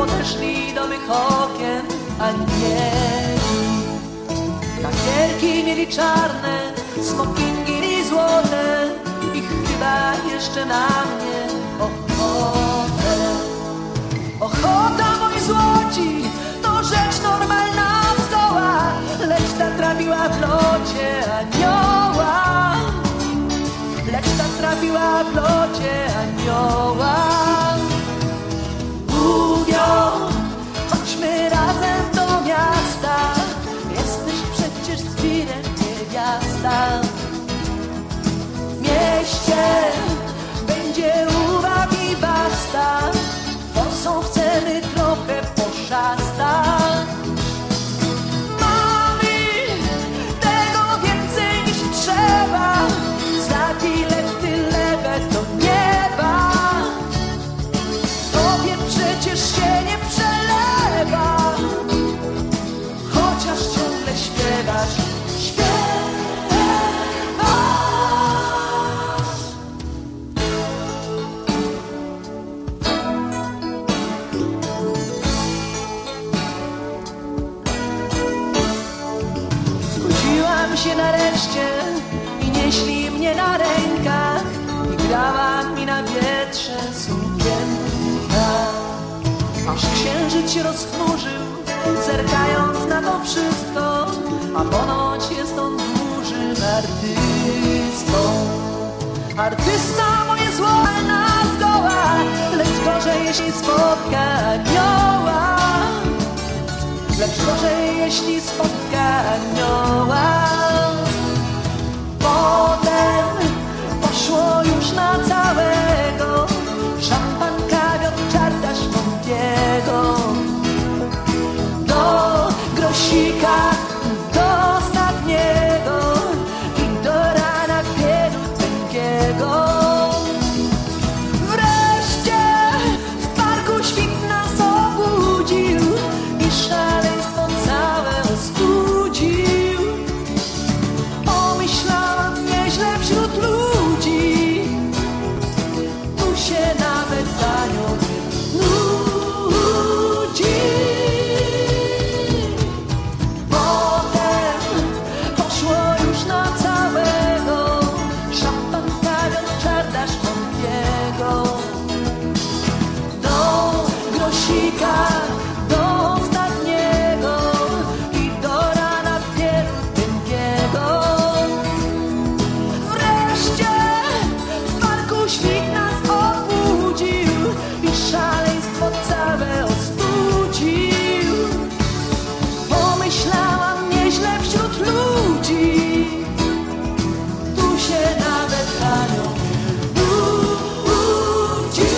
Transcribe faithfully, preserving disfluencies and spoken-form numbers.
podeszli do mych okien anieli. Lakierki mieli czarne, smokingi złote i chyba jeszcze na mnie ochotę. Ochota, moi złoci, to rzecz normalna zgoła, lecz ta trafiła w locie anioła. Lecz ta trafiła w locie anioła. Mówią, chodźmy razem do miasta, jesteś przecież zwirem niewiasta. W mieście będzie uwag i basta, forsą chcemy trochę poszastać. Mamy tego więcej niż trzeba, za bilety lewe do nieba. Tobie przecież się nie przelewa, chociaż ciągle śpiewasz, śpiewasz. Zgodziłam się nareszcie i nieśli mnie na rękach i grała mi na wietrze sukienka. Aż księżyc się rozchmurzył, zerkając na to wszystko, a ponoć jest on dużym artystą. Artysta moje złolna zgoła, lecz gorzej jeśli spotka anioła. Lecz gorzej jeśli spotka anioła. Potem poszło już na całego, szampan, kawior, czarda szwągiego. Do grosika, do ostatniego i do rana biedu tęgiego. Wreszcie w parku świt nas obudził i szaleństwo całe ostudził. Pomyślałam nieźle wśród ludzi, tu się nawet tanio nie nudzi. Potem poszło już na całego, szampan, kawior, czarda szwągiego. Do grosika, do ostatniego i do rana biedu tęgiego. Wreszcie w parku świt nas obudził i szaleństwo całe ostudził. Pomyślałam nieźle wśród ludzi, tu się nawet tanio nie nudzi.